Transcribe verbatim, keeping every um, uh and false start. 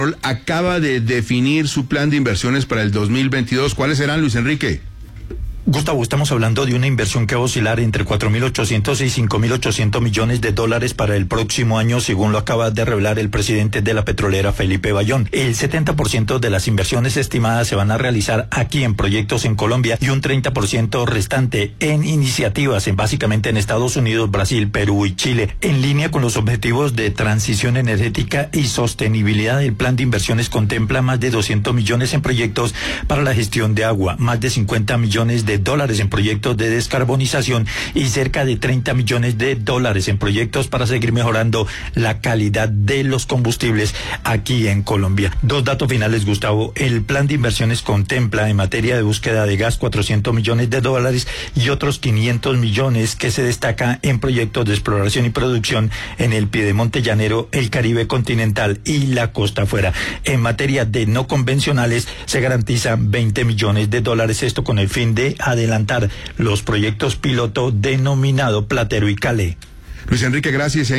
acaba de definir su plan de inversiones para el dos mil veintidós. ¿Cuáles serán, Luis Enrique? Gustavo, estamos hablando de una inversión que va a oscilar entre cuatro mil ochocientos y cinco mil ochocientos millones de dólares para el próximo año, según lo acaba de revelar el presidente de la petrolera, Felipe Bayón. El setenta por ciento de las inversiones estimadas se van a realizar aquí en proyectos en Colombia y un treinta por ciento restante en iniciativas en básicamente en Estados Unidos, Brasil, Perú y Chile. En línea con los objetivos de transición energética y sostenibilidad, el plan de inversiones contempla más de doscientos millones en proyectos para la gestión de agua, más de cincuenta millones de dólares en proyectos de descarbonización y cerca de treinta millones de dólares en proyectos para seguir mejorando la calidad de los combustibles aquí en Colombia. Dos datos finales, Gustavo. El plan de inversiones contempla en materia de búsqueda de gas cuatrocientos millones de dólares y otros quinientos millones que se destaca en proyectos de exploración y producción en el Piedemonte Llanero, el Caribe continental y la costa afuera. En materia de no convencionales se garantizan veinte millones de dólares, esto con el fin de adelantar los proyectos piloto denominado Platero y Calé. Luis Enrique, gracias.